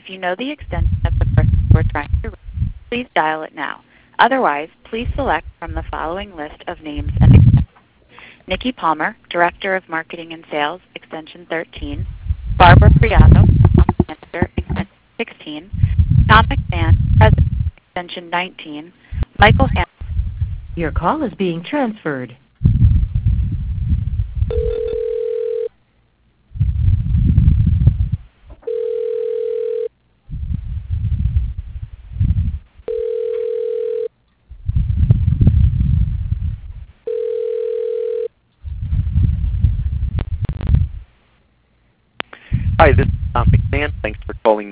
you know the extension of the person you are trying to reach, please dial it now. Otherwise, please select from the following list of names and extensions. Nikki Palmer, Director of Marketing and Sales, extension 13. Barbara Priato, Account Manager, extension 16. Tom McMahon, President, extension 19. Michael Hansen. Your call is being transferred. Hi, this is Tom McMahon. Thanks for calling